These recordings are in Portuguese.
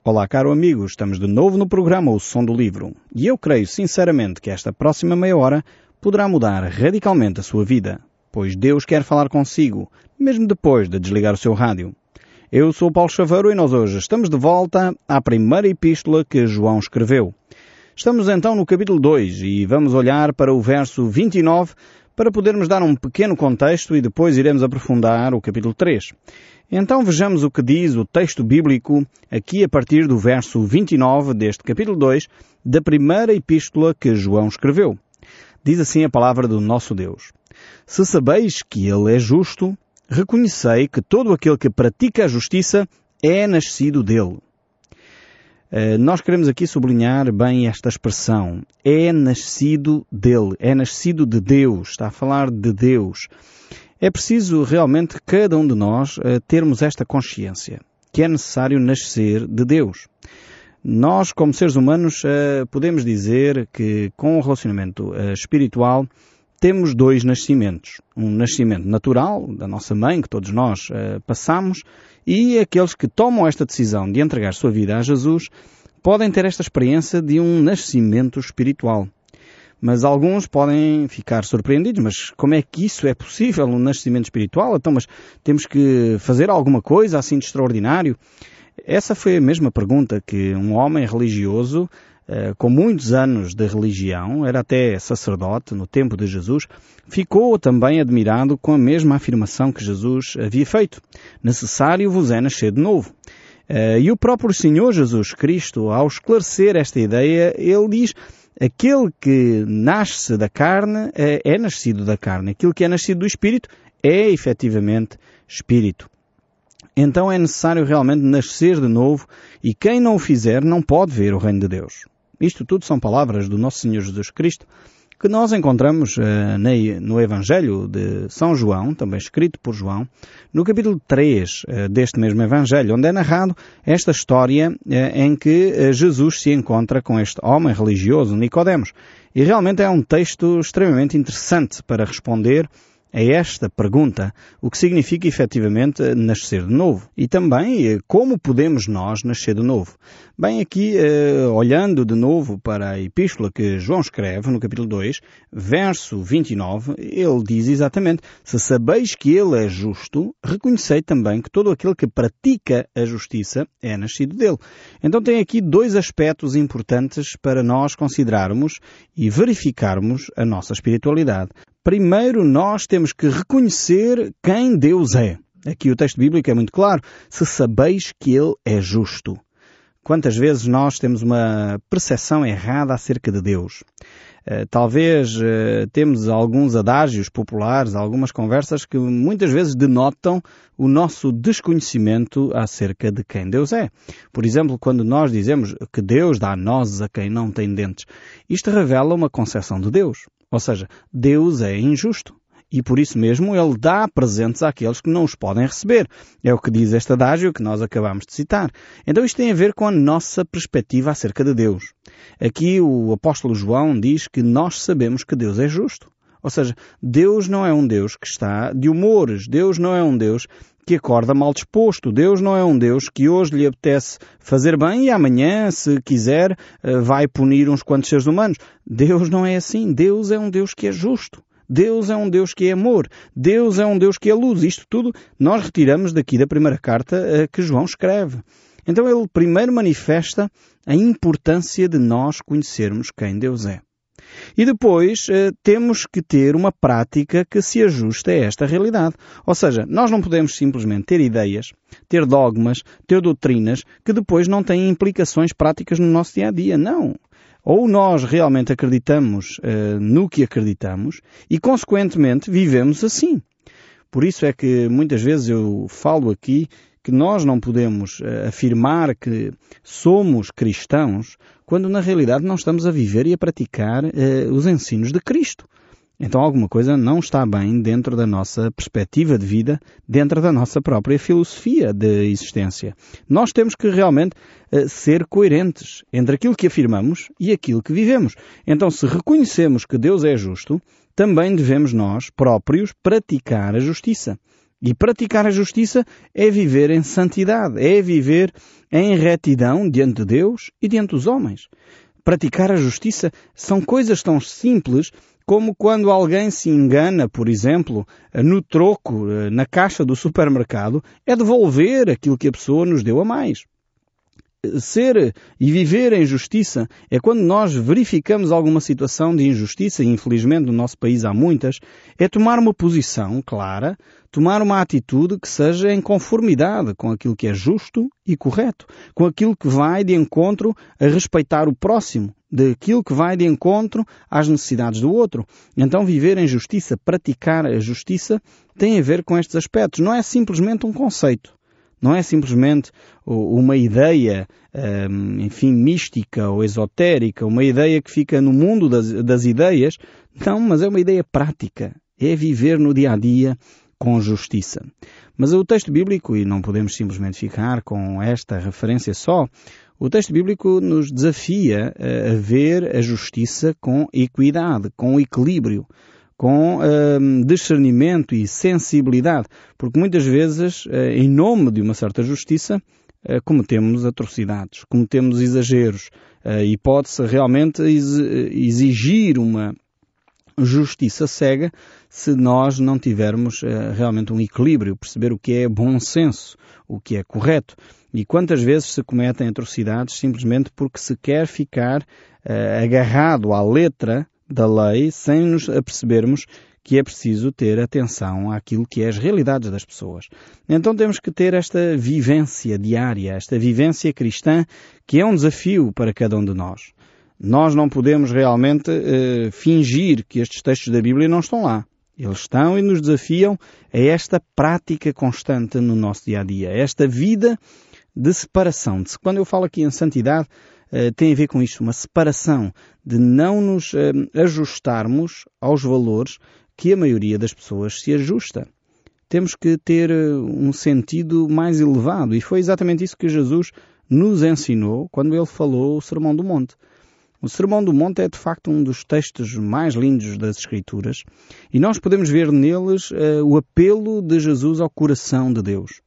Olá, caro amigo, estamos de novo no programa O Som do Livro e eu creio sinceramente que esta próxima meia hora poderá mudar radicalmente a sua vida, pois Deus quer falar consigo, mesmo depois de desligar o seu rádio. Eu sou Paulo Chaveiro e nós hoje estamos de volta à primeira epístola que João escreveu. Estamos então no capítulo 2 e vamos olhar para o verso 29 para podermos dar um pequeno contexto e depois iremos aprofundar o capítulo 3. Então vejamos o que diz o texto bíblico aqui a partir do verso 29 deste capítulo 2 da primeira epístola que João escreveu. Diz assim a palavra do nosso Deus. Se sabeis que Ele é justo, reconhecei que todo aquele que pratica a justiça é nascido dele. Nós queremos aqui sublinhar bem esta expressão. É nascido dele, é nascido de Deus, está a falar de Deus. É preciso realmente cada um de nós termos esta consciência, que é necessário nascer de Deus. Nós, como seres humanos, podemos dizer que com o relacionamento espiritual temos dois nascimentos. Um nascimento natural, da nossa mãe, que todos nós passamos, e aqueles que tomam esta decisão de entregar sua vida a Jesus podem ter esta experiência de um nascimento espiritual. Mas alguns podem ficar surpreendidos, mas como é que isso é possível, um nascimento espiritual? Então, mas temos que fazer alguma coisa assim de extraordinário? Essa foi a mesma pergunta que um homem religioso, com muitos anos de religião, era até sacerdote no tempo de Jesus, ficou também admirado com a mesma afirmação que Jesus havia feito. Necessário vos é nascer de novo. E o próprio Senhor Jesus Cristo, ao esclarecer esta ideia, ele diz: aquele que nasce da carne é nascido da carne. Aquilo que é nascido do Espírito é efetivamente Espírito. Então é necessário realmente nascer de novo e quem não o fizer não pode ver o reino de Deus. Isto tudo são palavras do nosso Senhor Jesus Cristo que nós encontramos no Evangelho de São João, também escrito por João, no capítulo 3 deste mesmo Evangelho, onde é narrado esta história em que Jesus se encontra com este homem religioso, Nicodemos. E realmente é um texto extremamente interessante para responder a esta pergunta, o que significa efetivamente nascer de novo. E também como podemos nós nascer de novo. Bem, aqui olhando de novo para a epístola que João escreve no capítulo 2, verso 29, ele diz exatamente: se sabeis que ele é justo, reconhecei também que todo aquele que pratica a justiça é nascido dele. Então tem aqui dois aspectos importantes para nós considerarmos e verificarmos a nossa espiritualidade. Primeiro, nós temos que reconhecer quem Deus é. Aqui o texto bíblico é muito claro. Se sabeis que Ele é justo. Quantas vezes nós temos uma percepção errada acerca de Deus? Talvez temos alguns adágios populares, algumas conversas que muitas vezes denotam o nosso desconhecimento acerca de quem Deus é. Por exemplo, quando nós dizemos que Deus dá nozes a quem não tem dentes, isto revela uma concepção de Deus. Ou seja, Deus é injusto. E por isso mesmo Ele dá presentes àqueles que não os podem receber. É o que diz este adágio que nós acabamos de citar. Então isto tem a ver com a nossa perspectiva acerca de Deus. Aqui o apóstolo João diz que nós sabemos que Deus é justo. Ou seja, Deus não é um Deus que está de humores. Deus não é um Deus que acorda mal disposto. Deus não é um Deus que hoje lhe apetece fazer bem e amanhã, se quiser, vai punir uns quantos seres humanos. Deus não é assim. Deus é um Deus que é justo. Deus é um Deus que é amor. Deus é um Deus que é luz. Isto tudo nós retiramos daqui da primeira carta que João escreve. Então ele primeiro manifesta a importância de nós conhecermos quem Deus é. E depois temos que ter uma prática que se ajuste a esta realidade. Ou seja, nós não podemos simplesmente ter ideias, ter dogmas, ter doutrinas que depois não têm implicações práticas no nosso dia-a-dia. Não. Ou nós realmente acreditamos no que acreditamos e, consequentemente, vivemos assim. Por isso é que muitas vezes eu falo aqui que nós não podemos afirmar que somos cristãos quando na realidade não estamos a viver e a praticar os ensinos de Cristo. Então alguma coisa não está bem dentro da nossa perspectiva de vida, dentro da nossa própria filosofia de existência. Nós temos que realmente ser coerentes entre aquilo que afirmamos e aquilo que vivemos. Então, se reconhecemos que Deus é justo, também devemos nós próprios praticar a justiça. E praticar a justiça é viver em santidade, é viver em retidão diante de Deus e diante dos homens. Praticar a justiça são coisas tão simples como quando alguém se engana, por exemplo, no troco, na caixa do supermercado, é devolver aquilo que a pessoa nos deu a mais. Ser e viver em justiça é quando nós verificamos alguma situação de injustiça, e infelizmente no nosso país há muitas, é tomar uma posição clara, tomar uma atitude que seja em conformidade com aquilo que é justo e correto, com aquilo que vai de encontro a respeitar o próximo, daquilo que vai de encontro às necessidades do outro. Então viver em justiça, praticar a justiça, tem a ver com estes aspectos. Não é simplesmente um conceito. Não é simplesmente uma ideia, mística ou esotérica, uma ideia que fica no mundo das ideias. Não, mas é uma ideia prática. É viver no dia a dia com justiça. Mas o texto bíblico, e não podemos simplesmente ficar com esta referência só, o texto bíblico nos desafia a ver a justiça com equidade, com equilíbrio, com discernimento e sensibilidade, porque muitas vezes, em nome de uma certa justiça, cometemos atrocidades, cometemos exageros, e pode-se realmente exigir uma justiça cega se nós não tivermos realmente um equilíbrio, perceber o que é bom senso, o que é correto. E quantas vezes se cometem atrocidades simplesmente porque se quer ficar agarrado à letra da lei sem nos apercebermos que é preciso ter atenção àquilo que é as realidades das pessoas. Então temos que ter esta vivência diária, esta vivência cristã, que é um desafio para cada um de nós. Nós não podemos realmente fingir que estes textos da Bíblia não estão lá. Eles estão e nos desafiam a esta prática constante no nosso dia-a-dia, esta vida de separação. Quando eu falo aqui em santidade, tem a ver com isto, uma separação, de não nos ajustarmos aos valores que a maioria das pessoas se ajusta. Temos que ter um sentido mais elevado, e foi exatamente isso que Jesus nos ensinou quando ele falou o Sermão do Monte. O Sermão do Monte é de facto um dos textos mais lindos das Escrituras, e nós podemos ver neles o apelo de Jesus ao coração de Deus.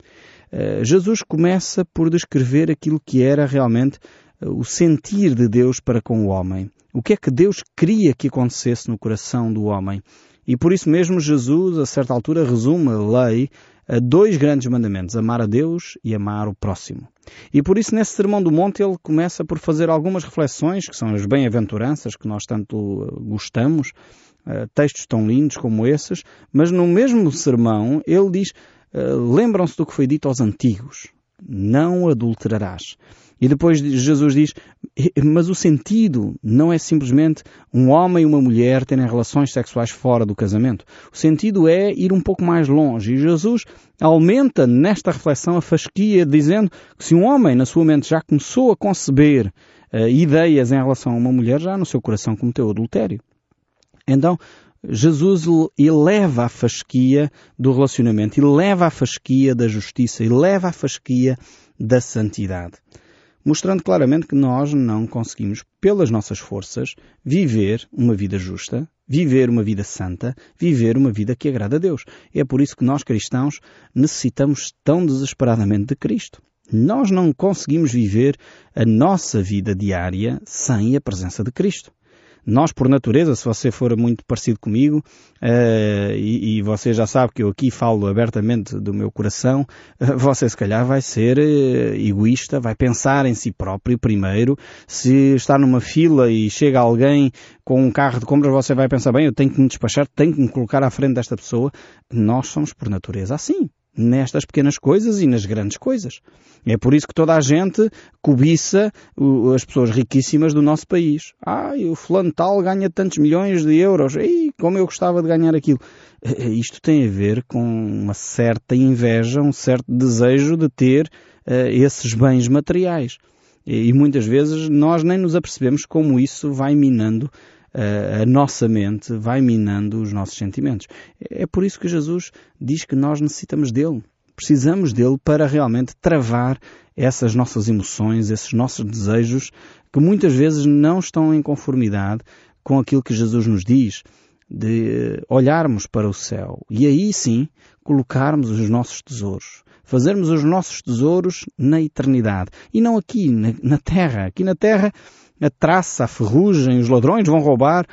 Jesus começa por descrever aquilo que era realmente o sentir de Deus para com o homem. O que é que Deus queria que acontecesse no coração do homem? E por isso mesmo Jesus, a certa altura, resume a lei a 2 grandes mandamentos, amar a Deus e amar o próximo. E por isso, nesse Sermão do Monte, ele começa por fazer algumas reflexões, que são as bem-aventuranças, que nós tanto gostamos, textos tão lindos como esses, mas no mesmo sermão, ele diz, lembram-se do que foi dito aos antigos, não adulterarás. E depois Jesus diz, mas o sentido não é simplesmente um homem e uma mulher terem relações sexuais fora do casamento. O sentido é ir um pouco mais longe. E Jesus aumenta nesta reflexão a fasquia, dizendo que se um homem na sua mente já começou a conceber ideias em relação a uma mulher, já no seu coração cometeu adultério. Então, Jesus eleva a fasquia do relacionamento, eleva a fasquia da justiça, eleva a fasquia da santidade, mostrando claramente que nós não conseguimos, pelas nossas forças, viver uma vida justa, viver uma vida santa, viver uma vida que agrada a Deus. É por isso que nós cristãos necessitamos tão desesperadamente de Cristo. Nós não conseguimos viver a nossa vida diária sem a presença de Cristo. Nós, por natureza, se você for muito parecido comigo, e você já sabe que eu aqui falo abertamente do meu coração, você se calhar vai ser egoísta, vai pensar em si próprio primeiro. Se está numa fila e chega alguém com um carro de compras, você vai pensar, bem, eu tenho que me despachar, tenho que me colocar à frente desta pessoa. Nós somos, por natureza, assim, nestas pequenas coisas e nas grandes coisas. É por isso que toda a gente cobiça as pessoas riquíssimas do nosso país. O fulano tal ganha tantos milhões de euros. Como eu gostava de ganhar aquilo. Isto tem a ver com uma certa inveja, um certo desejo de ter esses bens materiais. E muitas vezes nós nem nos apercebemos como isso vai minando a nossa mente, vai minando os nossos sentimentos. É por isso que Jesus diz que nós necessitamos dele. Precisamos dele para realmente travar essas nossas emoções, esses nossos desejos, que muitas vezes não estão em conformidade com aquilo que Jesus nos diz. de olharmos para o céu e aí sim colocarmos os nossos tesouros. Fazermos os nossos tesouros na eternidade e não aqui na terra. Aqui na terra a traça, a ferrugem, os ladrões vão roubar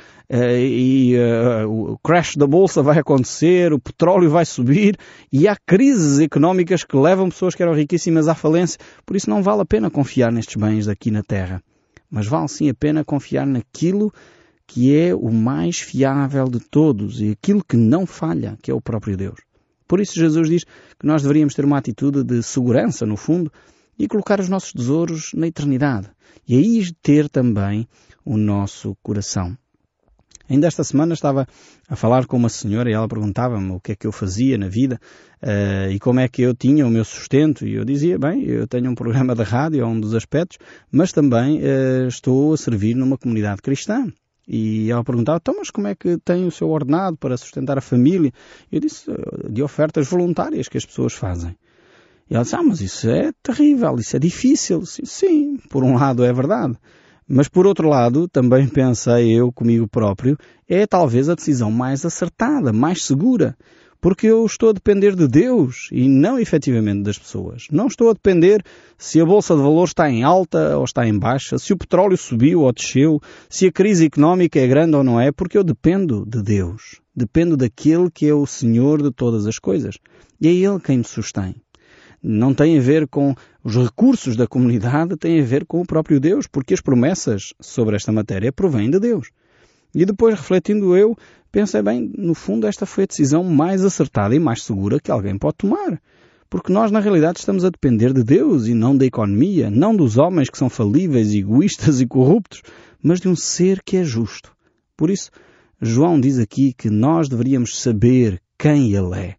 o crash da bolsa vai acontecer, o petróleo vai subir e há crises económicas que levam pessoas que eram riquíssimas à falência. Por isso não vale a pena confiar nestes bens daqui na terra. Mas vale sim a pena confiar naquilo que é o mais fiável de todos e aquilo que não falha, que é o próprio Deus. Por isso Jesus diz que nós deveríamos ter uma atitude de segurança, no fundo, e colocar os nossos tesouros na eternidade. E aí ter também o nosso coração. Ainda esta semana estava a falar com uma senhora e ela perguntava-me o que é que eu fazia na vida e como é que eu tinha o meu sustento. E eu dizia, bem, eu tenho um programa de rádio, é um dos aspectos, mas também estou a servir numa comunidade cristã. E ela perguntava, então, mas como é que tem o seu ordenado para sustentar a família? Eu disse, de ofertas voluntárias que as pessoas fazem. E ela disse, mas isso é terrível, isso é difícil. Sim, por um lado é verdade. Mas por outro lado, também pensei eu comigo próprio, é talvez a decisão mais acertada, mais segura. Porque eu estou a depender de Deus e não efetivamente das pessoas. Não estou a depender se a Bolsa de Valores está em alta ou está em baixa, se o petróleo subiu ou desceu, se a crise económica é grande ou não é, porque eu dependo de Deus. Dependo daquele que é o Senhor de todas as coisas. E é Ele quem me sustém. Não tem a ver com os recursos da comunidade, tem a ver com o próprio Deus, porque as promessas sobre esta matéria provêm de Deus. E depois, refletindo eu, pensei, bem, no fundo esta foi a decisão mais acertada e mais segura que alguém pode tomar. Porque nós, na realidade, estamos a depender de Deus e não da economia, não dos homens que são falíveis, egoístas e corruptos, mas de um ser que é justo. Por isso, João diz aqui que nós deveríamos saber quem Ele é.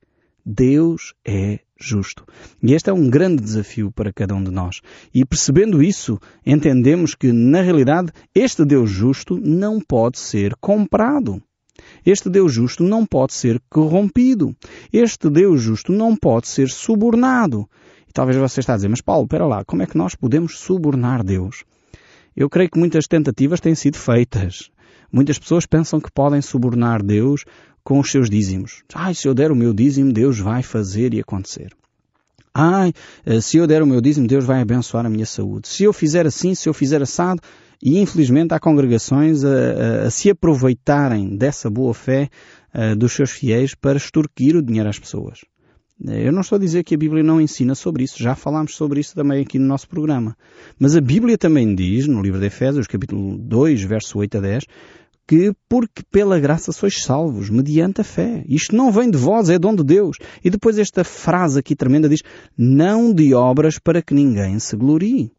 Deus é justo. E este é um grande desafio para cada um de nós. E percebendo isso, entendemos que, na realidade, este Deus justo não pode ser comprado. Este Deus justo não pode ser corrompido. Este Deus justo não pode ser subornado. E talvez você está a dizer, mas Paulo, espera lá, como é que nós podemos subornar Deus? Eu creio que muitas tentativas têm sido feitas. Muitas pessoas pensam que podem subornar Deus com os seus dízimos. Se eu der o meu dízimo, Deus vai fazer e acontecer. Se eu der o meu dízimo, Deus vai abençoar a minha saúde. Se eu fizer assim, se eu fizer assado, e infelizmente há congregações a se aproveitarem dessa boa fé dos seus fiéis para extorquir o dinheiro às pessoas. Eu não estou a dizer que a Bíblia não ensina sobre isso, já falámos sobre isso também aqui no nosso programa. Mas a Bíblia também diz, no livro de Efésios, capítulo 2, verso 8 a 10, que porque pela graça sois salvos, mediante a fé. Isto não vem de vós, é dom de Deus. E depois esta frase aqui tremenda diz, não de obras para que ninguém se glorie.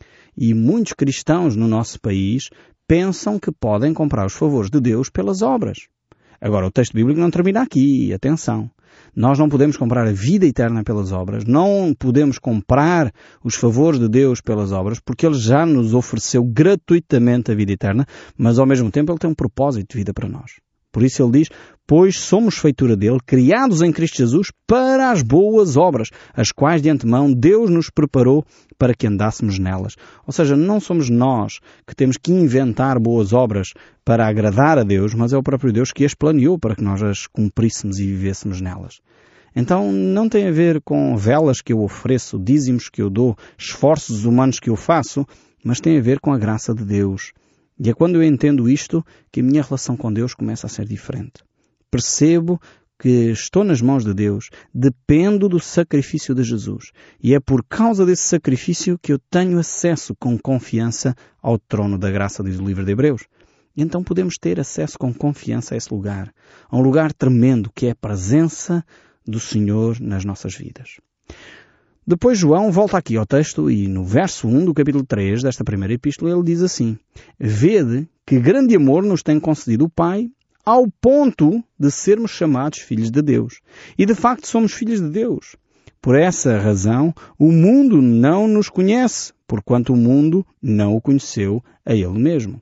E muitos cristãos no nosso país pensam que podem comprar os favores de Deus pelas obras. Agora, o texto bíblico não termina aqui, atenção. Nós não podemos comprar a vida eterna pelas obras, não podemos comprar os favores de Deus pelas obras, porque Ele já nos ofereceu gratuitamente a vida eterna, mas ao mesmo tempo Ele tem um propósito de vida para nós. Por isso Ele diz, pois somos feitura dele, criados em Cristo Jesus para as boas obras, as quais de antemão Deus nos preparou para que andássemos nelas. Ou seja, não somos nós que temos que inventar boas obras para agradar a Deus, mas é o próprio Deus que as planeou para que nós as cumpríssemos e vivêssemos nelas. Então não tem a ver com velas que eu ofereço, dízimos que eu dou, esforços humanos que eu faço, mas tem a ver com a graça de Deus. E é quando eu entendo isto que a minha relação com Deus começa a ser diferente. Percebo que estou nas mãos de Deus, dependo do sacrifício de Jesus. E é por causa desse sacrifício que eu tenho acesso com confiança ao trono da graça, diz o livro de Hebreus. E então podemos ter acesso com confiança a esse lugar. A um lugar tremendo que é a presença do Senhor nas nossas vidas. Depois João volta aqui ao texto e no verso 1 do capítulo 3 desta primeira epístola ele diz assim: Vede que grande amor nos tem concedido o Pai ao ponto de sermos chamados filhos de Deus. E de facto somos filhos de Deus. Por essa razão o mundo não nos conhece, porquanto o mundo não o conheceu a Ele mesmo.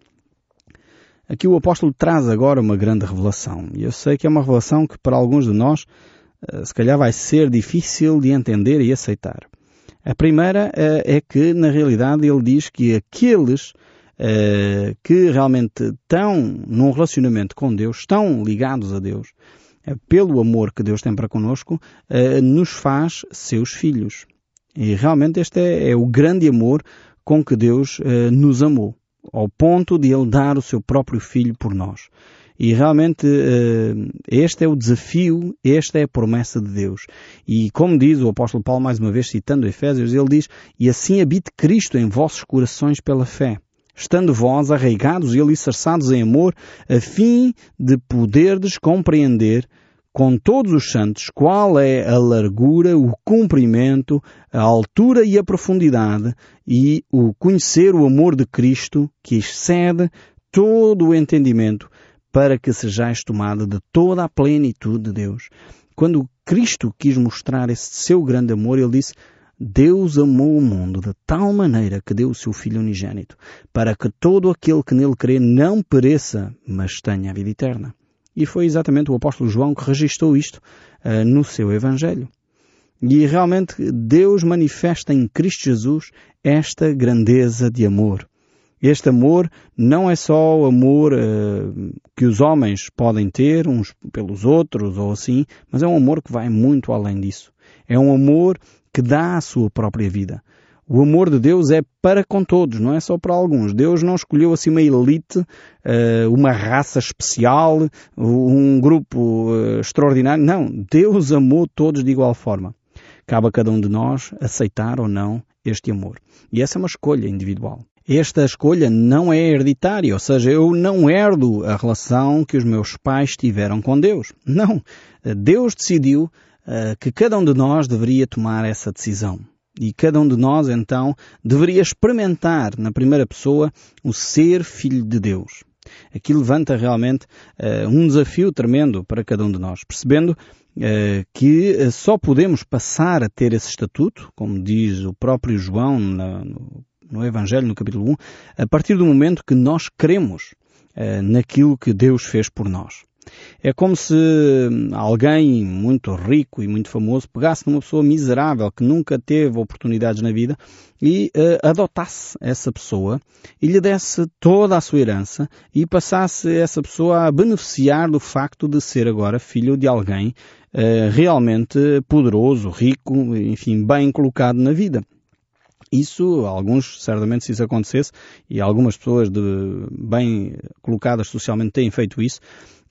Aqui o apóstolo traz agora uma grande revelação. E eu sei que é uma revelação que para alguns de nós se calhar vai ser difícil de entender e aceitar. A primeira é que, na realidade, ele diz que aqueles que realmente estão num relacionamento com Deus, estão ligados a Deus, pelo amor que Deus tem para connosco, nos faz seus filhos. E realmente este é o grande amor com que Deus nos amou, ao ponto de Ele dar o seu próprio Filho por nós. E realmente este é o desafio, esta é a promessa de Deus. E como diz o apóstolo Paulo, mais uma vez citando Efésios, ele diz: e assim habite Cristo em vossos corações pela fé, estando vós arraigados e alicerçados em amor, a fim de poderdes compreender com todos os santos qual é a largura, o comprimento, a altura e a profundidade, e o conhecer o amor de Cristo, que excede todo o entendimento, para que sejais tomada de toda a plenitude de Deus. Quando Cristo quis mostrar esse seu grande amor, ele disse: Deus amou o mundo de tal maneira que deu o seu Filho unigênito, para que todo aquele que nele crê não pereça, mas tenha a vida eterna. E foi exatamente o apóstolo João que registrou isto no seu Evangelho. E realmente Deus manifesta em Cristo Jesus esta grandeza de amor. Este amor não é só o amor que os homens podem ter uns pelos outros ou assim, mas é um amor que vai muito além disso. É um amor que dá a sua própria vida. O amor de Deus é para com todos, não é só para alguns. Deus não escolheu assim uma elite, uma raça especial, um grupo extraordinário. Não, Deus amou todos de igual forma. Cabe a cada um de nós aceitar ou não este amor. E essa é uma escolha individual. Esta escolha não é hereditária, ou seja, eu não herdo a relação que os meus pais tiveram com Deus. Não. Deus decidiu que cada um de nós deveria tomar essa decisão. E cada um de nós, então, deveria experimentar na primeira pessoa o ser filho de Deus. Aqui levanta realmente um desafio tremendo para cada um de nós, percebendo que só podemos passar a ter esse estatuto, como diz o próprio João no Evangelho, no capítulo 1, a partir do momento que nós cremos naquilo que Deus fez por nós. É como se alguém muito rico e muito famoso pegasse numa pessoa miserável que nunca teve oportunidades na vida e adotasse essa pessoa e lhe desse toda a sua herança e passasse essa pessoa a beneficiar do facto de ser agora filho de alguém realmente poderoso, rico, enfim, bem colocado na vida. Isso, alguns, certamente, se isso acontecesse, e algumas pessoas bem colocadas socialmente têm feito isso,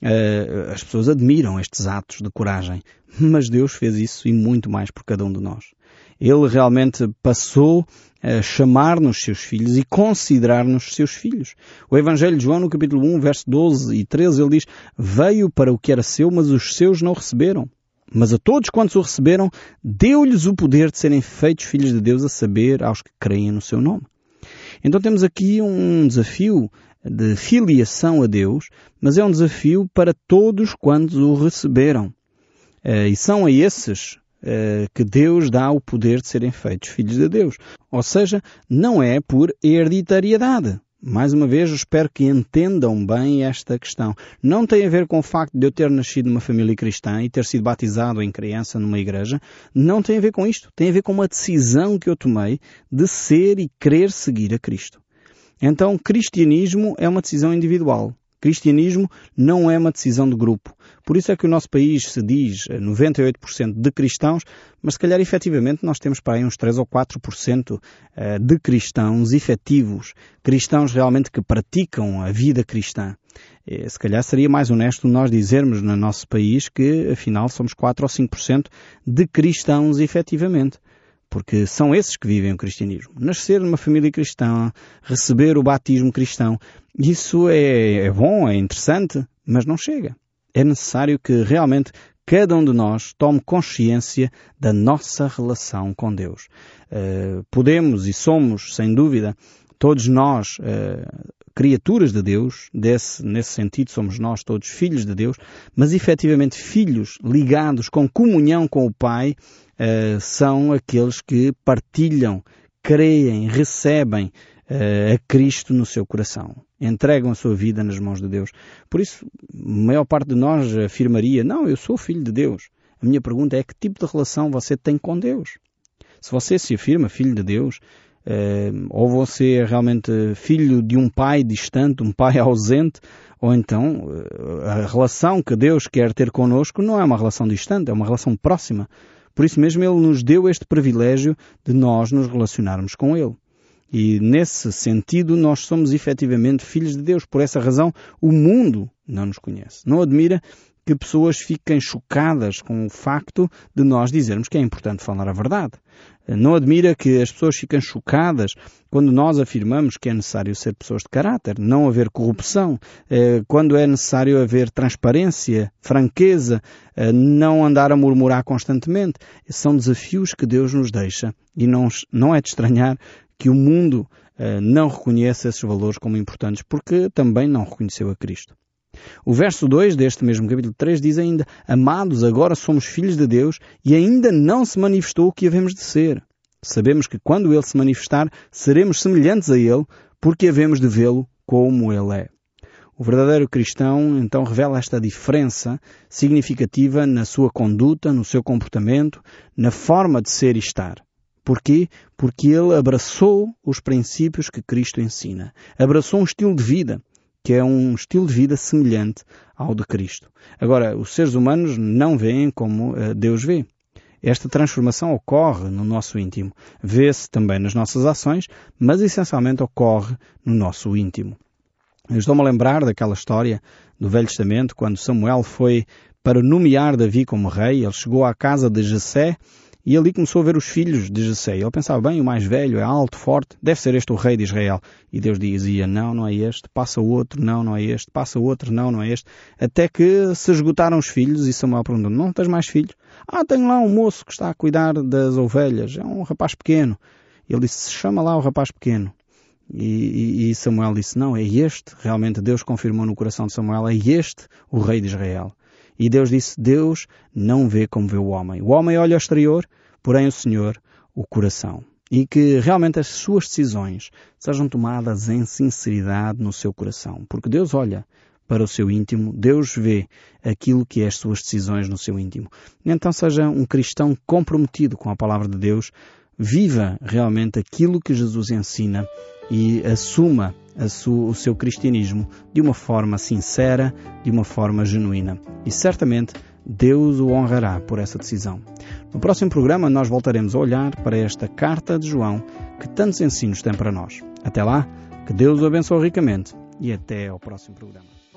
as pessoas admiram estes atos de coragem. Mas Deus fez isso e muito mais por cada um de nós. Ele realmente passou a chamar-nos seus filhos e considerar-nos seus filhos. O Evangelho de João, no capítulo 1, verso 12 e 13, ele diz: veio para o que era seu, mas os seus não receberam. Mas a todos quantos o receberam, deu-lhes o poder de serem feitos filhos de Deus, a saber, aos que creem no seu nome. Então temos aqui um desafio de filiação a Deus, mas é um desafio para todos quantos o receberam. E são a esses que Deus dá o poder de serem feitos filhos de Deus. Ou seja, não é por hereditariedade. Mais uma vez, eu espero que entendam bem esta questão. Não tem a ver com o facto de eu ter nascido numa família cristã e ter sido batizado em criança numa igreja. Não tem a ver com isto. Tem a ver com uma decisão que eu tomei de ser e querer seguir a Cristo. Então, cristianismo é uma decisão individual. Cristianismo não é uma decisão de grupo. Por isso é que o nosso país se diz 98% de cristãos, mas se calhar efetivamente nós temos para aí uns 3 ou 4% de cristãos efetivos, cristãos realmente que praticam a vida cristã. Se calhar seria mais honesto nós dizermos no nosso país que afinal somos 4 ou 5% de cristãos efetivamente. Porque são esses que vivem o cristianismo. Nascer numa família cristã, receber o batismo cristão, isso é bom, é interessante, mas não chega. É necessário que realmente cada um de nós tome consciência da nossa relação com Deus. Podemos e somos, sem dúvida, todos nós criaturas de Deus, nesse sentido somos nós todos filhos de Deus, mas efetivamente filhos ligados com comunhão com o Pai, são aqueles que partilham, creem, recebem a Cristo no seu coração. Entregam a sua vida nas mãos de Deus. Por isso, a maior parte de nós afirmaria: não, eu sou filho de Deus. A minha pergunta é: que tipo de relação você tem com Deus? Se você se afirma filho de Deus, ou você é realmente filho de um pai distante, um pai ausente, ou então a relação que Deus quer ter connosco não é uma relação distante, é uma relação próxima. Por isso mesmo Ele nos deu este privilégio de nós nos relacionarmos com Ele. E nesse sentido nós somos efetivamente filhos de Deus. Por essa razão o mundo não nos conhece. Não admira que pessoas fiquem chocadas com o facto de nós dizermos que é importante falar a verdade. Não admira que as pessoas fiquem chocadas quando nós afirmamos que é necessário ser pessoas de caráter, não haver corrupção, quando é necessário haver transparência, franqueza, não andar a murmurar constantemente. São desafios que Deus nos deixa e não é de estranhar que o mundo não reconheça esses valores como importantes, porque também não reconheceu a Cristo. O verso 2 deste mesmo capítulo 3 diz ainda: Amados, agora somos filhos de Deus e ainda não se manifestou o que havemos de ser. Sabemos que quando Ele se manifestar, seremos semelhantes a Ele, porque havemos de vê-lo como Ele é. O verdadeiro cristão, então, revela esta diferença significativa na sua conduta, no seu comportamento, na forma de ser e estar. Porquê? Porque ele abraçou os princípios que Cristo ensina. Abraçou um estilo de vida, que é um estilo de vida semelhante ao de Cristo. Agora, os seres humanos não veem como Deus vê. Esta transformação ocorre no nosso íntimo. Vê-se também nas nossas ações, mas essencialmente ocorre no nosso íntimo. Eu estou-me a lembrar daquela história do Velho Testamento, quando Samuel foi para nomear Davi como rei. Ele chegou à casa de Jessé e ali começou a ver os filhos de Jessé. Ele pensava, bem, o mais velho é alto, forte, deve ser este o rei de Israel. E Deus dizia, não é este, passa outro, não é este, passa outro, não é este. Até que se esgotaram os filhos e Samuel perguntou, não tens mais filhos? Tenho lá um moço que está a cuidar das ovelhas, é um rapaz pequeno. Ele disse, chama lá o rapaz pequeno. E Samuel disse, não, é este. Realmente Deus confirmou no coração de Samuel, é este o rei de Israel. E Deus disse, Deus não vê como vê o homem. O homem olha ao exterior, porém o Senhor o coração. E que realmente as suas decisões sejam tomadas em sinceridade no seu coração. Porque Deus olha para o seu íntimo, Deus vê aquilo que é as suas decisões no seu íntimo. Então seja um cristão comprometido com a palavra de Deus, viva realmente aquilo que Jesus ensina e assuma o seu cristianismo de uma forma sincera, de uma forma genuína. E certamente Deus o honrará por essa decisão. No próximo programa nós voltaremos a olhar para esta carta de João que tantos ensinos tem para nós. Até lá, que Deus o abençoe ricamente e até ao próximo programa.